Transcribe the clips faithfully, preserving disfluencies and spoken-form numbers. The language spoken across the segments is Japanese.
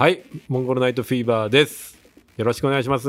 はい、モンゴルナイトフィーバーです。よろしくお願いします。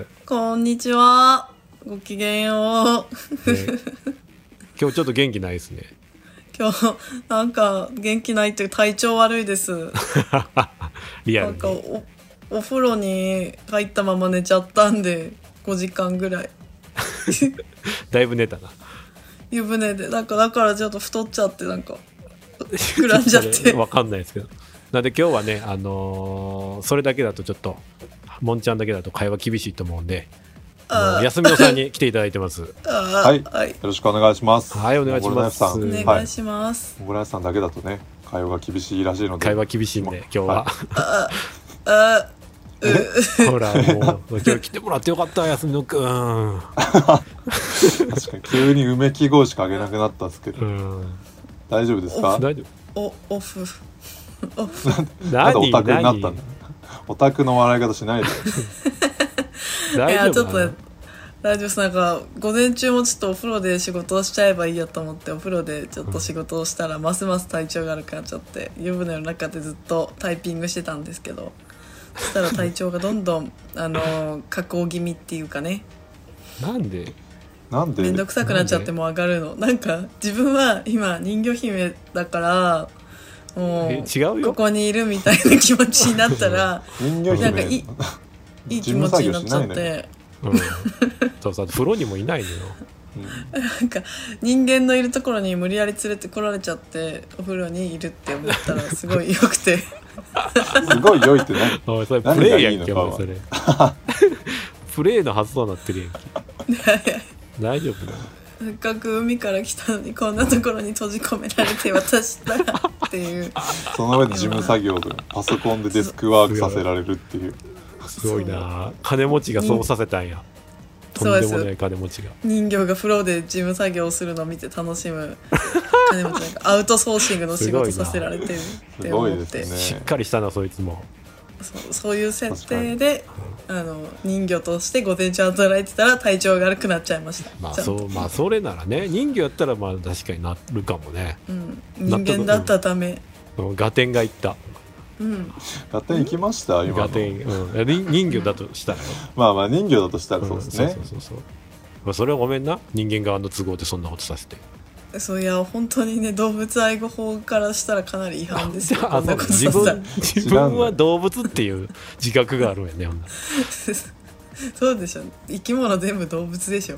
こんにちは。ごきげんよう。 ね、今日ちょっと元気ないですね。 今日なんか元気ないっていう体調悪いです。 リアルに。 なんか お, お風呂に入ったまま寝ちゃったんでごじかんぐらい。 だいぶ寝たな。 湯船でなんかだからちょっと太っちゃってなんか膨らんじゃって。 わかんないですけど。なんで今日はね、あのー、それだけだとちょっともんちゃんだけだと会話厳しいと思うんで、休みのさんに来ていただいてます。 はい、はい、よろしくお願いします。 はい、お願いします。 お願いします。 モンゴルナイトさんだけだとね、会話が厳しいらしいので。 会話厳しいんで今日は。 ああほらもう今日来てもらってよかった休みのくん。 確かに急にうめき声しかあげなくなったんですけど。大丈夫ですか？ 大丈夫。 おオフ。 オフ。なんでオタクになったんだ。オタクの笑い方しないで。 いやちょっと大丈夫です。なんか午前中もちょっとお風呂で仕事をしちゃえばいいやと思ってお風呂でちょっと仕事をしたらますます体調が悪くなっちゃって湯船の中でずっとタイピングしてたんですけど、そしたら体調がどんどんあの下降気味っていうかね。 なんでなんでめんどくさくなっちゃってもう上がるの。なんか自分は今人魚姫だからもう違うよここにいるみたいな気持ちになったら人魚姫なんかいいいい気持ちになっちゃって、 うん、そうそう風呂にもいないのよ。 うん、なんか人間のいるところに無理やり連れてこられちゃってお風呂にいるって思ったらすごい良くてすごい良いってね。 おいそれプレイやんけお前それプレイの発想になってるやんけ大丈夫だ。 せっかく海から来たのにこんなところに閉じ込められて私ったらっていうその上で事務作業でパソコンでデスクワークさせられるっていう。 すごいな。金持ちがそうさせたんや。とんでもない金持ちが。 人形が風呂で事務作業をするのを見て楽しむ金持ち。なんかアウトソーシングの仕事させられてるって思って、 ね、 しっかりしたなそいつも。 そう、そういう設定で、うん、あの人魚として午前中働いてたら体調が悪くなっちゃいました。 まあそうまあそれならね、人魚やったらまあ確かになるかもね。 うん、人間だったため。 うん、ガテンがいった。 うん、 ガテン行きました今の。 ガテン、うん、人魚だとしたらよ。 まあまあ人魚だとしたらそうですね。 うん、そうそうそうそう。まあ、それはごめんな、人間側の都合でそんなことさせて。 そういや本当にね、動物愛護法からしたらかなり違反ですよ。 ああ自分自分は動物っていう自覚があるんやね。 そうでしょ、生き物全部動物でしょ。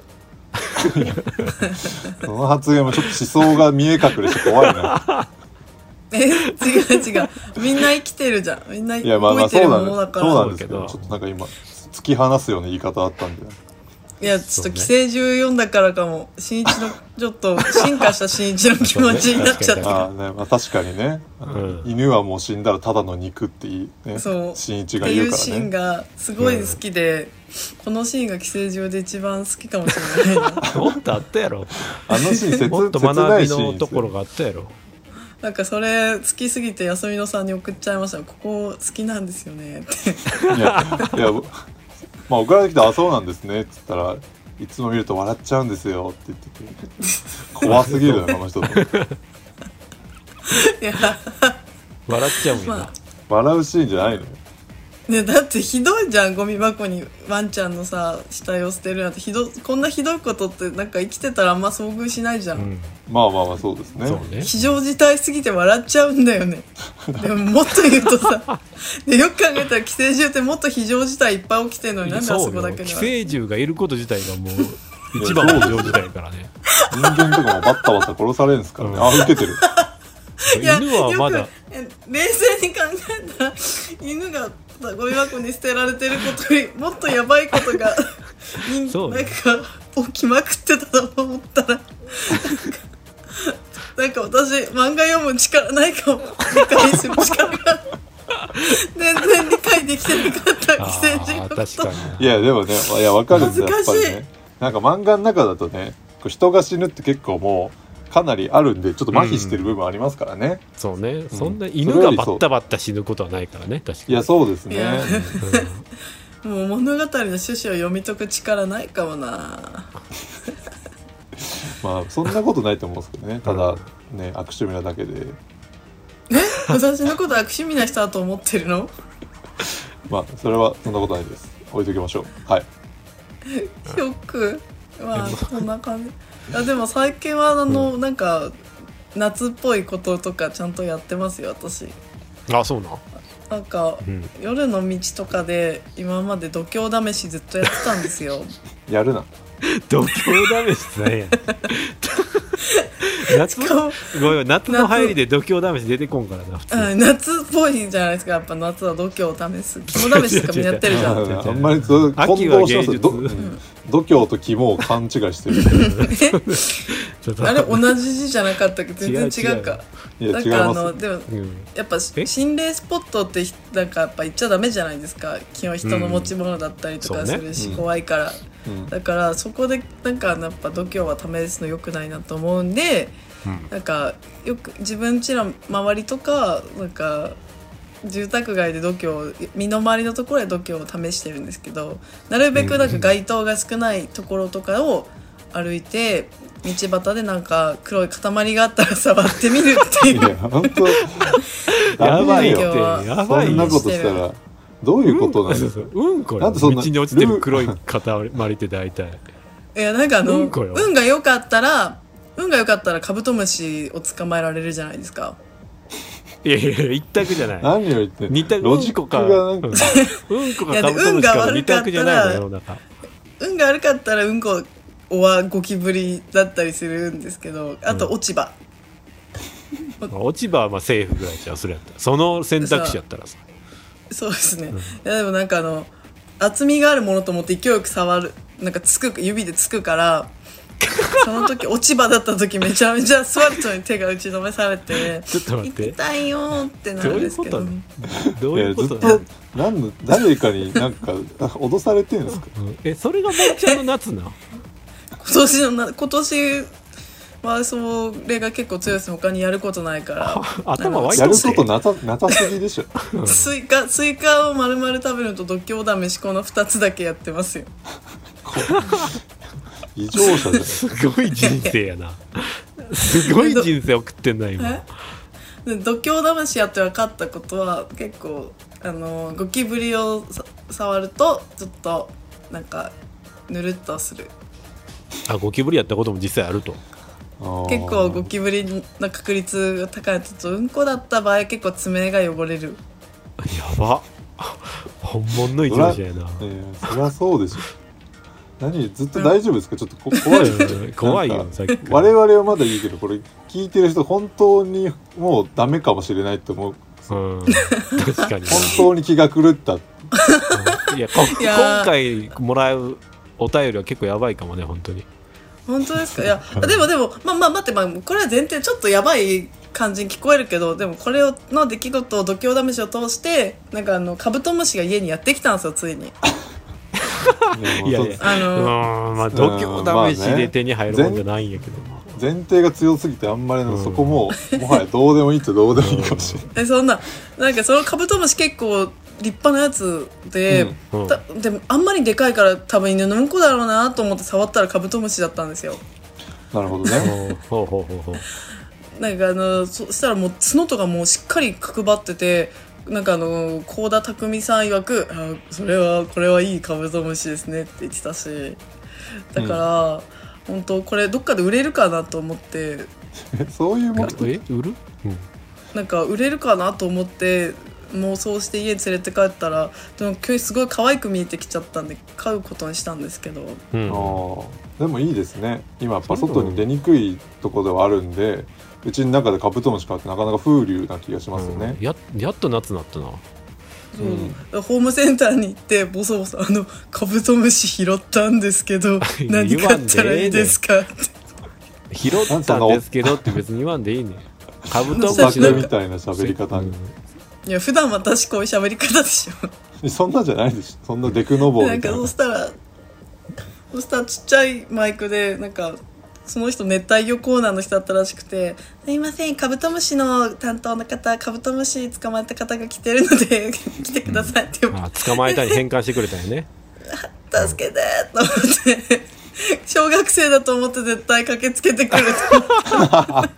その発言もちょっと思想が見え隠れして怖いな。 え違う違う、みんな生きてるじゃん。みんな動いてるものだから。 そうなんですけど、ちょっとなんか今突き放すような言い方あったんで。 いやちょっと寄生獣読んだからかも、新一のちょっと進化した新一の気持ちになっちゃった。 あ、ね、まあ、確かにね、うん、犬はもう死んだらただの肉っていい、ね、そう新一が言うからね。っていうシーンがすごい好きで、うん、このシーンが寄生獣で一番好きかもしれないな。 もっとあったやろ。 あのシーンもっと学びのところがあったやろ。 なんかそれ好きすぎて休みのさんに送っちゃいました。ここ好きなんですよねっていやいやまあ送られてきてあそうなんですねって言ったらいつも見ると笑っちゃうんですよって言ってて怖すぎるよこの人と。いや笑っちゃうんや、まあ、 笑うシーンじゃないのよ。 ね、だってひどいじゃん、ゴミ箱にワンちゃんのさ死体を捨てるなんて。ひどこんなひどいことってなんか生きてたらあんま遭遇しないじゃん、うん、 まあまあまあそうですね。 そうね、 非常事態すぎて笑っちゃうんだよね。でももっと言うとさでよく考えたら寄生獣ってもっと非常事態いっぱい起きてるのになんであそこだけには。 寄生獣がいること自体がもう一番の非常事態からね。 人間とかもバッタバタ殺されるんですからね、うん、あ受けてる。 犬はまだ冷静に考えたら犬がゴミ箱に捨てられてることよりもっとやばいことがなんか起きまくってたと思ったらなんか私漫画読む力ないかも。理解する力が全然理解できてなかった寄生獣のこと。確かにいやでもね、いや分かるんですよやっぱりね。なんか漫画の中だとね人が死ぬって結構もうかなりあるんでちょっと麻痺してる部分ありますからね、うん、 そうね、うん、そんな犬がバッタバッタ死ぬことはないからね。確かにいやそうですね、 うん、もう物語の趣旨を読み解く力ないかもな。 まあそんなことないと思うんですけどね。ただね、悪趣味なだけで。 え私のこと悪趣味な人だと思ってるの？ まあそれはそんなことないです。置いときましょう。はい。 ショック。まあそんな感じ。あでも最近はあの、うん、なんか夏っぽいこととかちゃんとやってますよ私。 あ、そうな。 なんか、うん、夜の道とかで今まで度胸試しずっとやってたんですよ。 やるな。 度胸試しって何や。夏, ごめん夏の入りで度胸試し出てこんからな普通、 うん、夏っぽいじゃないですか。やっぱ夏は度胸を試す肝試しとかみんなやってるじゃん。 あんまりそう混同しますよ。度胸と肝を勘違いしてる。 あれ同じ字じゃなかったっけ。全然違うか。 いやなんかあのでも、うん、やっぱ心霊スポットってなんかやっぱ行っちゃダメじゃないですか。基本人の持ち物だったりとかするし、うんね、怖いから、うん、だからそこでなんかやっぱ度胸は試すの良くないなと思うんで、うん、なんかよく自分家の周りとかなんか住宅街で度胸身の回りのところで度胸を試してるんですけど、なるべくなんか街灯が少ないところとかを歩いて道端でなんか黒い塊があったら触ってみるっていう。いや本当やばいよ。やばい。そんなことしたらどういうことなんですか。 うんこ。なんでそんな道に落ちてる黒い塊って大体。 いやなんかあの、うん、運が良かったら運が良かったらカブトムシを捕まえられるじゃないですか。 いやいや一択じゃない。 何を言って二択。 ロジコがなんかうんこかカブトムシか二択じゃないのよ。なんか運が悪かったらうんこはゴキブリだったりするんですけど、あと落ち葉、 うん、落ち葉はまあセーフぐらいじゃそれやったらその選択肢やったらさ。 そうですね、うん、いやでもなんかあの厚みがあるものと思って勢いよく触るなんかつく指でつくからその時落ち葉だった時めちゃめちゃスワットに手が打ち止めされてちょっと待って痛いよってなるんですけど、 どういうことどういうこと何の誰かになんか脅されてるんですか、 うん、えそれがもっちゃんの夏な今年のな今年はそれが結構強いです。他にやることないから頭湧いてやることなさなさすぎでしょ。 スイカスイカを丸々食べるのと度胸試しこのふたつだけやってますよ。 異常者じゃない。 すごい人生やな。すごい人生送ってんな今。 度胸試しやって分かったことは結構あのゴキブリを触るとちょっとなんかぬるっとする。 あゴキブリやったことも実際あると。 結構ゴキブリの確率が高いとちょっとうんこだった場合結構爪が汚れる。 やば。本物の異常者やな。 そりゃ、そりゃそうでしょ。何ずっと大丈夫ですか。ちょっと怖いよね。 怖いよさっき我々はまだいいけどこれ聞いてる人本当にもうダメかもしれないと思う。 うん、確かに本当に気が狂った、うん、 いや今回もらうお便りは結構やばいかもね本当に。 本当ですか。いやでもでもまあまあ待って、まあ、これは前提ちょっとやばい感じに聞こえるけど、でもこれの出来事を度胸試しを通してなんかあのカブトムシが家にやってきたんですよついに。 いやいやあのー、まあ度胸試しで手に入るもんじゃないんやけど、まあね、 前提が強すぎてあんまりの、うん、そこももはやどうでもいいってどうでもいいかもしれない、 うん、えそんななんかそのカブトムシ結構立派なやつで、うんうん、でもあんまりでかいから多分犬のうんこだろうなと思って触ったらカブトムシだったんですよ。 なるほどね。 ほうほうほうほう。 なんかあのそしたらもう角とかもうしっかり角張ってて、なんかあの幸田匠さん曰くあそれはこれはいいカブトムシですねって言ってたし、だから、うん、本当これどっかで売れるかなと思ってそういうもんえ売る、うん、 なんか売れるかなと思って妄想して家に連れて帰ったらでも今日すごい可愛く見えてきちゃったんで買うことにしたんですけど、 うん、あでもいいですね。今やっぱ外に出にくいところではあるんでうちの中でカブトムシ買ってなかなか風流な気がしますよね、 うん、や, やっと夏になったな。 うん、ホームセンターに行ってボソボソあのカブトムシ拾ったんですけど何買ったらいいですかって拾ったんですけどって別に言わんでいいね。カブトムシのみたいな喋り方に、うん、 いや普段私こういう喋り方でしょ。そんなじゃないでしょ。そんなデクノボーみたいな。 なんかそうしたらそしたらちっちゃいマイクでなんかその人熱帯魚コーナーの人だったらしくて、すいませんカブトムシの担当の方カブトムシ捕まえた方が来てるので来てくださいって言われて、 うん、捕まえたに変換してくれたよね。 助けてと思って小学生だと思って絶対駆けつけてくると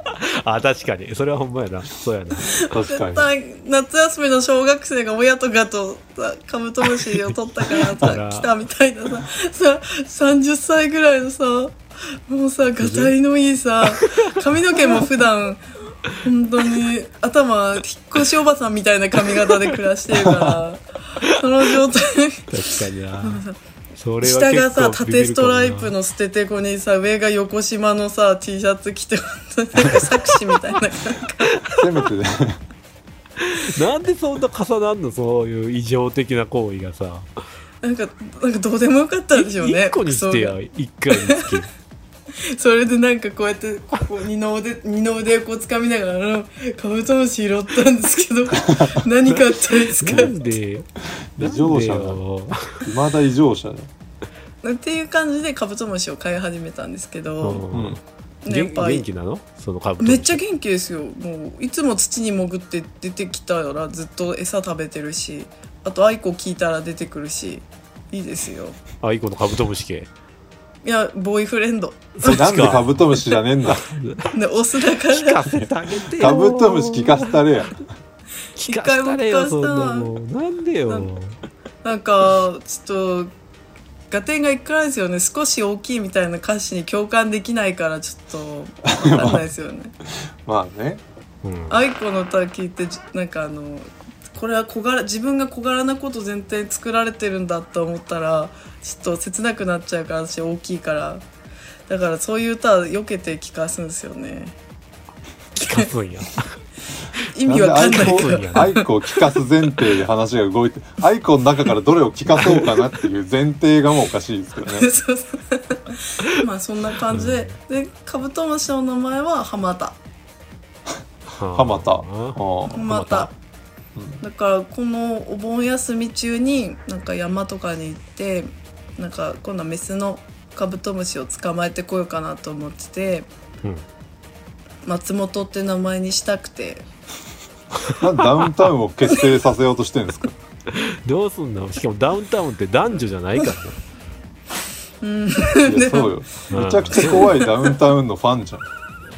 あ、確かにそれはほんまやな。そうやな。 確かに絶対夏休みの小学生が親とかとさカブトムシを取ったからあらさ来たみたいなさささんじゅっさいぐらいのさもうさがたいのいいさ髪の毛も普段本当に頭引っ越しおばさんみたいな髪型で暮らしてるからその状態確かにな。それは下がさ結構ビビるかもな縦ストライプの捨ててこにさ上が横縞のさ T シャツ着てなんか作詞みたいなせめてねなんでそんな重なんの、そういう異常的な行為がさ。 なんかなんかどうでもよかったんでしょうね。 一個にしてや、一回につき。 それでなんかこうやってここ二の腕二の腕をこう掴みながらカブトムシ拾ったんですけど何買ったんですかなんで異常者だよ。 まだ異常者だっていう感じでカブトムシを飼い始めたんですけど、 うんね、やっぱり元気なのそのカブトムシ。 めっちゃ元気ですよ。もういつも土に潜って出てきたらずっと餌食べてるし、あとアイコ聞いたら出てくるしいいですよ。 あ、いい子のカブトムシ系。 いやボーイフレンドなんでカブトムシじゃねえんだでオスだから聞かせてあげてよ。 カブトムシ聞かせたれや聞かせたれよ、そんなもん。なんでよ。 なんかちょっと合点がいくらですよね。少し大きいみたいな歌詞に共感できないからちょっと分かんないですよねまあね、 うん、 愛子の歌聞いてなんかあのこれは小柄自分が小柄なこと前提に作られてるんだと思ったらちょっと切なくなっちゃうから、私大きいからだからそういう歌は避けて聞かすんですよね。 聞かすんや意味わかんないからアイコを聞かす前提で話が動いてアイコの中からどれを聞かそうかなっていう前提がもうおかしいですけどねそうそうまあそんな感じで、うん、でカブトムシの名前はハマタハマタハマタだからこのお盆休み中になんか山とかに行ってなんか今度はメスのカブトムシを捕まえてこようかなと思ってて、うん、松本って名前にしたくてなんでダウンタウンを結成させようとしてるんですかどうすんの。しかもダウンタウンって男女じゃないからねうん、いやそうよめちゃくちゃ怖いダウンタウンのファンじゃん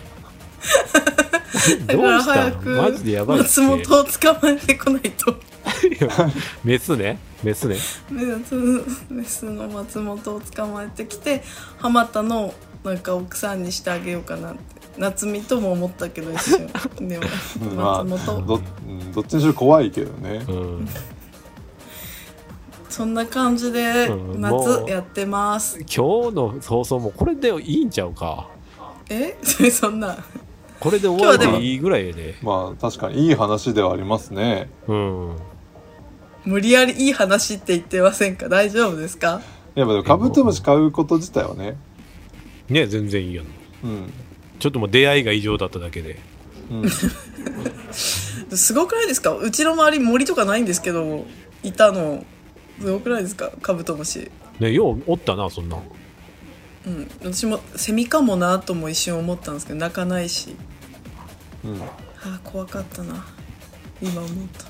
だから早くマジでやばいって松本を捕まえてこないとメスねメスねメスの松本を捕まえてきて浜田のなんか奥さんにしてあげようかなって夏美とも思ったけど一瞬でも松本、 まあ、ど, どっちにしろ怖いけどね、うん、 そんな感じで夏やってます、 うん、今日の放送もこれでいいんちゃうか。 えそんなこれで終わりでいいぐらいで、 まあ確かにいい話ではありますね。 うん。 無理やりいい話って言ってませんか。大丈夫ですか。 いやでもカブトムシ買うこと自体はね。 ね全然いいよ、 うん。 ちょっともう出会いが異常だっただけで。 うん、 すごくないですか。うちの周り森とかないんですけどいたのすごくないですかカブトムシ。 ねようおったなそんな。 うん、私もセミかもなとも一瞬思ったんですけど鳴かないし、 うん、 ああ怖かったな今思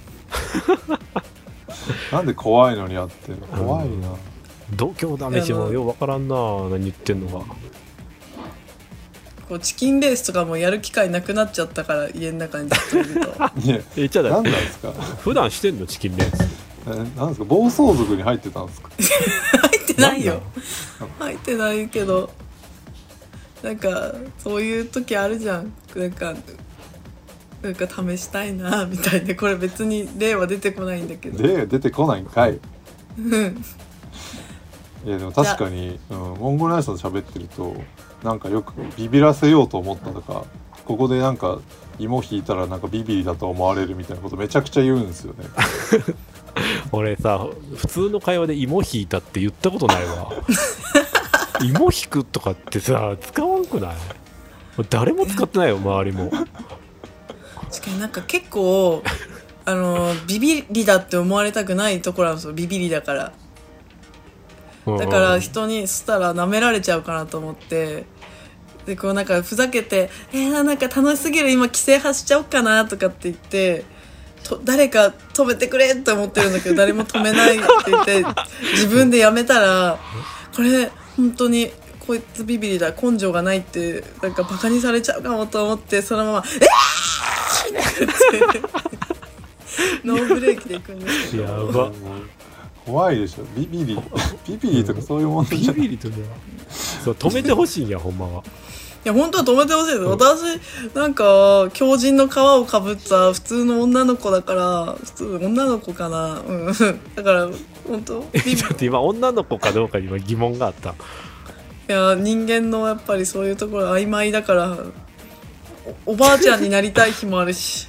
ったなんで怖いのにやってるの怖いな、 うん、度胸試しもようわからんな何言ってんのか。 こうチキンレースとかもやる機会なくなっちゃったから家の中にずっといるといやえちゃだ何なんですか普段してんのチキンレース。 えなんですか暴走族に入ってたんですか入ってないよ入ってないけどなんかそういう時あるじゃん。なんかなんか試したいなみたいな。これ別に例は出てこないんだけど。 例出てこないんかい。 うんいやでも確かに、うん、モンゴルナイスと喋ってるとなんかよくビビらせようと思ったとかここでなんか芋引いたらなんかビビリだと思われるみたいなことめちゃくちゃ言うんですよね俺さ普通の会話で芋引いたって言ったことないわ芋引くとかってさ使わんくない。誰も使ってないよ周りも。 確かになんか結構あのビビリだって思われたくないところなんですよ。ビビリだからだから人にしたら舐められちゃうかなと思ってでこうなんかふざけてえー、なんか楽しすぎる今規制発しちゃおうかなとかって言ってと誰か止めてくれって思ってるんだけど誰も止めないって言って自分でやめたらこれ本当にこいつビビリだ根性がないってなんかバカにされちゃうかもと思ってそのまま「えー!」ってノーブレーキで行くんですけどやば怖いでしょビビリビビリとかそういうものじゃないビビリとねそう止めてほしいんやほんまは。 いや本当は止めてほしいです、うん、私なんか強靭の皮をかぶった普通の女の子だから普通女の子かな、うん、だから本当ビビちょっと今女の子かどうかに今疑問があった。 いや人間のやっぱりそういうところ曖昧だからお, おばあちゃんになりたい日もあるし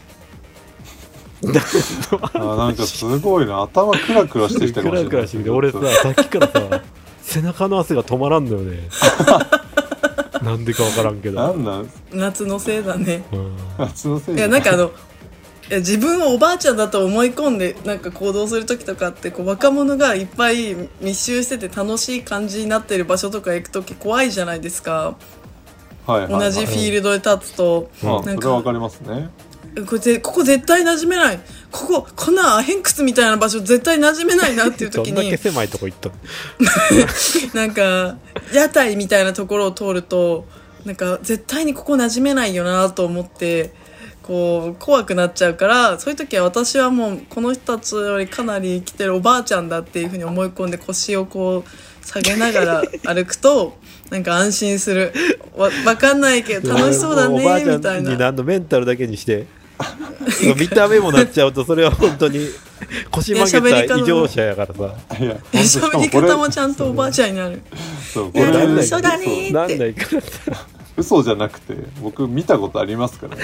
あなんかすごいな頭クラクラしてきたかもしれない。 クラクラしてきて俺ささっきからさ背中の汗が止まらんのよねなんでか分からんけどなんなん夏のせいだね、 うん、 夏のせいいやなんかあのいや自分をおばあちゃんだと思い込んでなんか行動する時とかってこう若者がいっぱい密集してて楽しい感じになってる場所とか行く時怖いじゃないですか、 はいはいはい、 同じフィールドで立つと、 うん、なんかそれは分かりますね。 これここ絶対馴染めないこここんなアヘン窟みたいな場所絶対馴染めないなっていう時にどんだけ狭いとこ行ったなんか屋台みたいなところを通るとなんか絶対にここ馴染めないよなと思ってこう怖くなっちゃうからそういう時は私はもうこの人たちよりかなり生きてるおばあちゃんだっていう風に思い込んで腰をこう下げながら歩くとなんか安心するわ分かんないけど楽しそうだねみたいな。おばあちゃんに何のメンタルだけにして見た目もなっちゃうとそれは本当に腰曲げた異常者やからさ。 いや喋り方もちゃんとおばあちゃんになる。 そうこれ一緒だねーなんってないから嘘じゃなくて僕見たことありますからね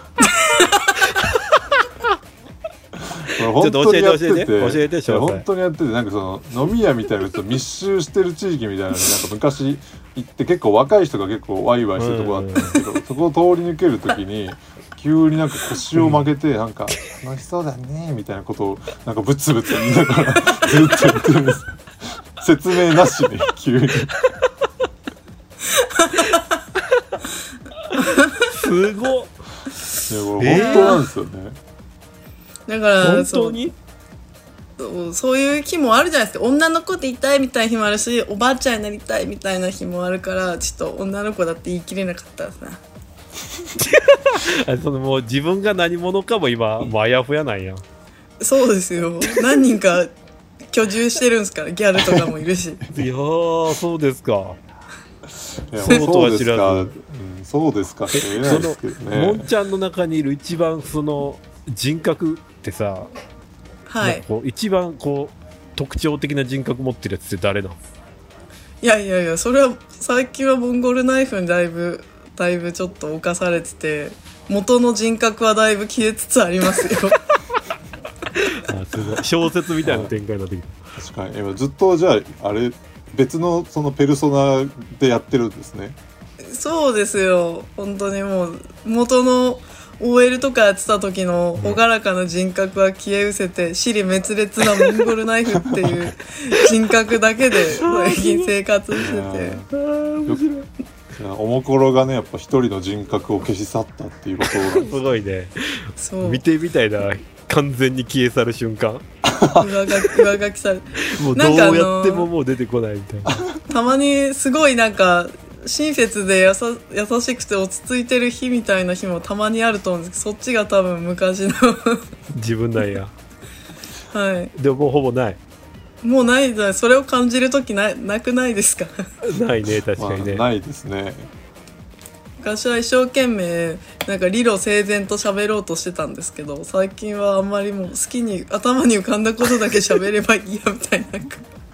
ちょっと教えて教えて教えて詳細。 本当にやっててなんかその飲み屋みたいなと密集してる地域みたいなのになんか昔行って結構若い人が結構ワイワイしてるとこだったんですけど、そこを通り抜けるときに急になんか腰を曲げてなんか楽しそうだねみたいなことをなんかブツブツ言いながらずっと言ってるんです。説明なしに急にすごっ。 いやこれ本当なんですよね、 えー、だから本当にそうそういう日もあるじゃないですか。女の子でいたいみたいな日もあるしおばあちゃんになりたいみたいな日もあるからちょっと女の子だって言い切れなかったですねそのもう自分が何者かも今もうあやふやなんや。 そうですよ何人か居住してるんですからギャルとかもいるしいやーそうですか。 いやそうとは知らず、 うん、そうですかって言えないですけどね。 もんちゃんの中にいる一番その人格ってさ、 はい、 こう一番こう特徴的な人格持ってるやつって誰なの？ いやいやいやそれは最近はモンゴルナイフにだいぶだいぶちょっと侵されてて元の人格はだいぶ消えつつありますよあすごい小説みたいな展開になってきた。 確かに今ずっとじゃああれ別のそのペルソナでやってるんですね。 そうですよ本当にもう元の オーエル とかやってた時の朗らかな人格は消え失せて支離滅裂なモンゴルナイフっていう人格だけで最近生活してておもころがねやっぱ一人の人格を消し去ったっていうことなんです。 すごいね。 そう見てみたいな完全に消え去る瞬間上書き上書きされもうどうやってももう出てこないみたいな。 たまにすごいなんか親切でやさ優しくて落ち着いてる日みたいな日もたまにあると思うんですけどそっちが多分昔の自分なんや。 はいでももうほぼない。 もうないじゃない。それを感じるとき な, なくないですかないね確かにね、 まあ、ないですね。 昔は一生懸命なんか理路整然と喋ろうとしてたんですけど最近はあんまりもう好きに頭に浮かんだことだけ喋ればいいやみたいななんか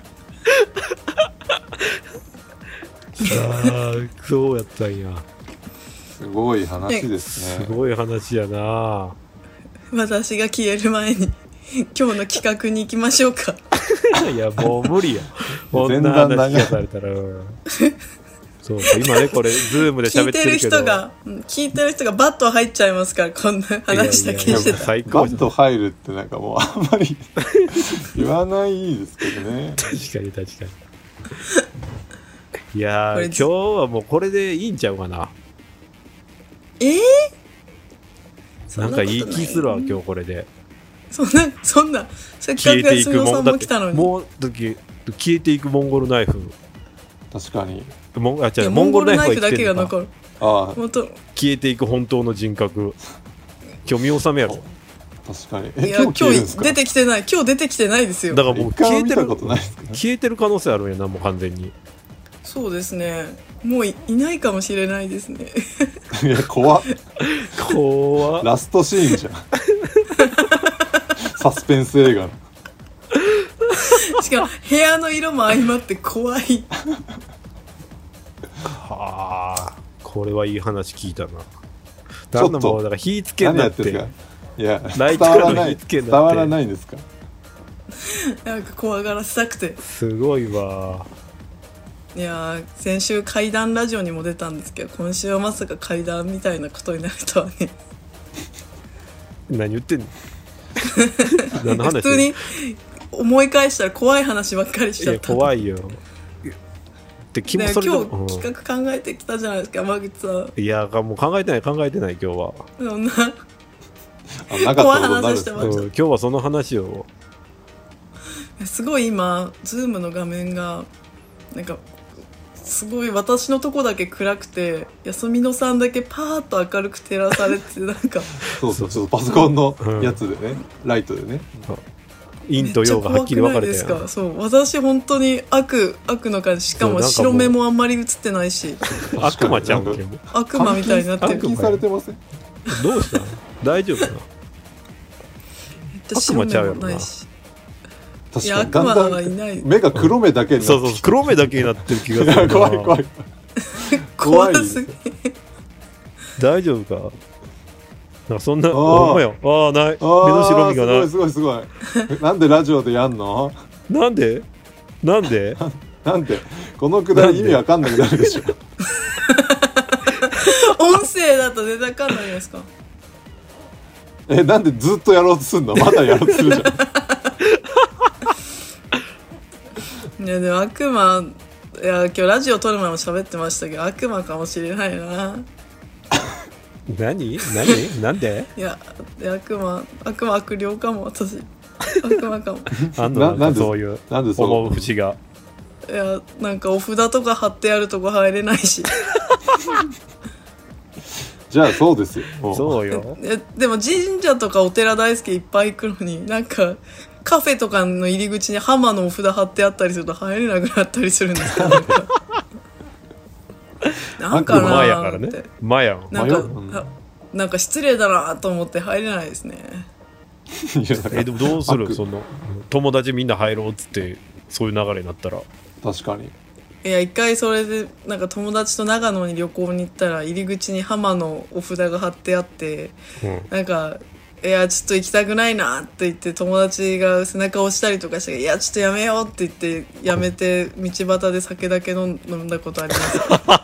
ああそうやったんや。 すごい話ですね。 すごい話やな。 私が消える前に今日の企画に行きましょうかいやもう無理やこんな話がされたらそう今ねこれズームで喋ってるけど聞いてる人が聞いてる人がバッと入っちゃいますからこんな話だけしてたら最高バッと入るってなんかもうあんまり言わないですけどね確かに確かにいや今日はもうこれでいいんちゃうかな。 えー、 なんかいい気するわ今日これで。 そんなそんなせっかく安野さんも来たのにもう消えていくモンゴルナイフ確かに。 もあ違うモンゴルナイフだモンゴルナイフは生きてんのかけが残る。 ああ本当消えていく本当の人格今日見納めやろ。 確かに。えいや今日消えるん今日ですか？ 出てきてない今日出てきてないですよ。 だからもう一回も見た消えてることないですか？ 消えてる可能性あるんやなもう完全に。 そうですね。もう い, いないかもしれないですね。 いや怖っ。 怖っ。 ラストシーンじゃん。サスペンス映画の。 しかも部屋の色も相まって怖い。 はあこれはいい話聞いたな。 ちょっとなんだもうだから火つけん何なってやってるんですか？いやライ伝わらないトからの火つけんなって伝わらないんですか？ なんか怖がらせたくて。 すごいわ。 いやー先週怪談ラジオにも出たんですけど、今週はまさか怪談みたいなことになるとはね。 何言ってんの何の話？ 普通に思い返したら怖い話ばっかりしいやちゃった。 怖いよ。で君ねそれで今も日企画考えてきたじゃないですか、山口さん。 うん、いやもう考えてない考えてない今日は、 そんなあなかったことになるんですか？ 怖い話してうん、今日はその話を。 すごい今ズームの画面がなんかすごい私のとこだけ暗くて、安美野さんだけパーッと明るく照らされてなんかそうそうそうパソコンのやつでね、ライトでね。 陰と陽がはっきり分かれてめっちゃ怖くないですか？そう私本当に悪悪の感じ、しかもそうなんかもう白目もあんまり映ってないし悪魔ちゃうんけなんど悪魔みたいになってる。 監禁されてません？ どうしたの大丈夫かな。 白目もないし。いや確かにだん悪魔だんはいない。 目が黒目だけになってそうそう黒目だけになってる気がすいやるな。 怖い怖い怖すぎ。 大丈夫かなんかそんなあーほんまよ。ああない目の白あみがない。 ーすごいすごいすごいなんでラジオでやんの？ なんでなんでなんでこのくだり意味わかんなくなるでしょ。 音声だと出たかんないですか？ えなんでずっとやろうとすんの？まだやろうとするじゃん。 いやでも悪魔、いや今日ラジオ撮る前も喋ってましたけど悪魔かもしれないな。 何何なんでいや悪魔悪魔悪霊かも私。悪魔かも。 あんのなんななんでかそういうなんでそう思う節が。 いやなんかお札とか貼ってあるとこ入れないし。 じゃあそうですよ。もうそうよ。 えでも神社とかお寺大好きいっぱい行くのになんかカフェとかの入り口にハマのお札貼ってあったりすると入れなくなったりするんですよ。なんかなんかな前やからねーって。 前やん。 なんか、 うんはなんか失礼だなと思って入れないですね。 いやだからえでもどうする悪その友達みんな入ろうっつってそういう流れになったら。 確かに。 いや一回それでなんか友達と長野に旅行に行ったら入り口にハマのお札が貼ってあってうんなんかいやちょっと行きたくないなって言って友達が背中を押したりとかしていやちょっとやめようって言ってやめて道端で酒だけ飲ん飲んだことあります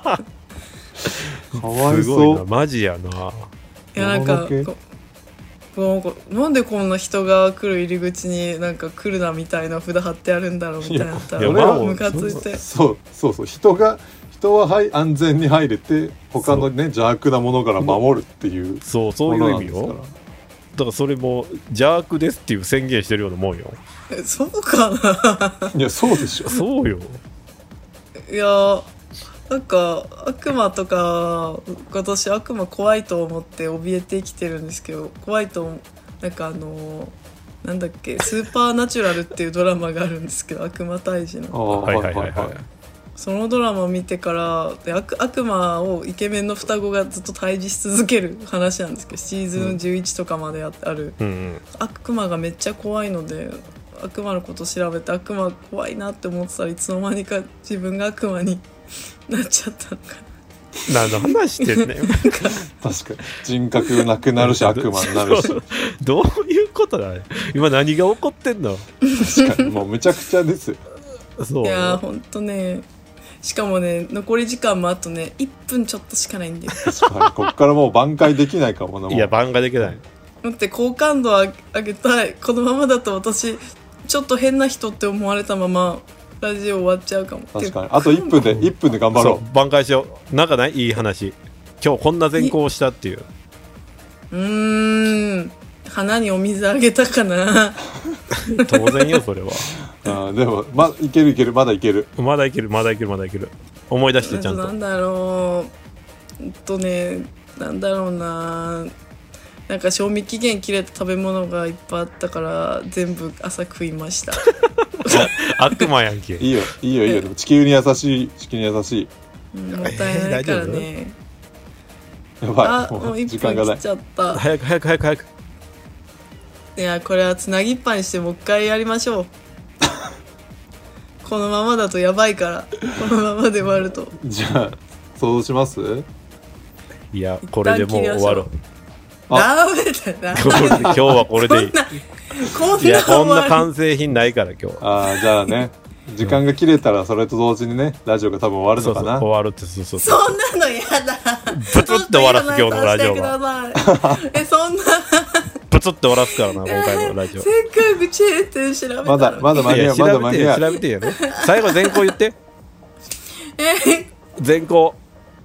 かわいすごいそう。 なマジやな。 いやなんか山分けここうなんでこんな人が来る入り口になんか来るなみたいな札貼ってあるんだろうみたいなったらいやいやまあムカついてそうそうそう人が人は、はい、安全に入れて他のね邪悪なものから守るっていうそうそうもいう意味よ。 のなんですから。 だからそれも邪悪ですっていう宣言してるようなもんよ。 えそうかないやそうでしょ。 そうよ。 いやなんか悪魔とか今年悪魔怖いと思って怯えて生きてるんですけど怖いとなんかあのなんだっけスーパーナチュラルっていうドラマがあるんですけど悪魔退治あのあはいはいはいはい。 そのドラマを見てからで 悪, 悪魔をイケメンの双子がずっと退治し続ける話なんですけどシーズンじゅういちとかまであある、 うんうん。 悪魔がめっちゃ怖いので悪魔のこと調べて悪魔怖いなって思ってたらいつの間にか自分が悪魔になっちゃったのか何の話してんねん。 確かに人格がなくなるし悪魔になるし。 どういうことだね。今何が起こってんの。 確かにもうむちゃくちゃですよ。 そういやーほんとねしかもね残り時間もあとねいっぷんちょっとしかないんだよ確かにこっからもう挽回できないかもな。もういや番ができない。 だって好感度上げたいこのままだと私ちょっと変な人って思われたままラジオ終わっちゃうかも確かにあといっぷんでいっぷんで頑張ろそう挽回しよう。なんかないいい話。今日こんな善行をしたっていう。 うーん花にお水あげたかな当然よそれは。 あでもまいけるいけるまだいけるまだいけるまだいけるまだいける。思い出してちゃんと。 なんだろう、うんとね、なんだろうな、なんか賞味期限切れた食べ物がいっぱいあったから全部朝食いました悪魔やんけ。 いいよいいよいいよでも地球に優しい地球に優しいうん、もったいないからね。 やばいあ、 もうもう1 時間がない分来ちゃった早く早く早く早く。 いや、これはつなぎっぱにしてもう一回やりましょうこのままだとやばいから、このままで終わると。 じゃあそうしますいやこれでもう終わろう。 ダメだなこれで今日はこれでいい。 こんないやこんな終わ完成品ないから今日。 あーじゃあね時間が切れたらそれと同時にねラジオが多分終わるそうそうのかな。 終わるってそうそうりそんなのやだブツって終わらす今日のラジオは。 はえ、そんなブツって終わらすからな今回のラジオ。 せっかくチェーン店調べたまだまだ間いやに合うまだ調べて間に合う調べてやね。最後全校言って。 え全校。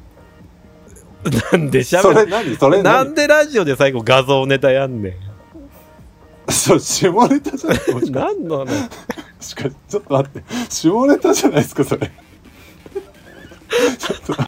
なんでしゃそれべ何それ何なんでラジオで最後画像ネタやんねん。 そう下ネタじゃないもしかなんのね。 しかしちょっと待って下ネタじゃないですかそれちょっと